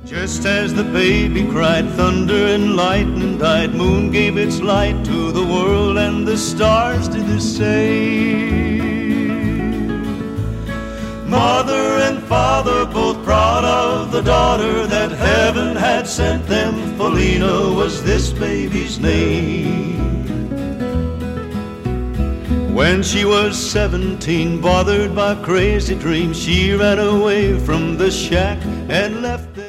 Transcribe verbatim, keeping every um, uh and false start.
Just as the baby cried, thunder and lightning died, moon gave its light to the world, and the stars did the same. Mother and father both proud of the daughter that heaven had sent them. Felina was this baby's name. When she was seventeen, bothered by crazy dreams, she ran away from the shack and left there.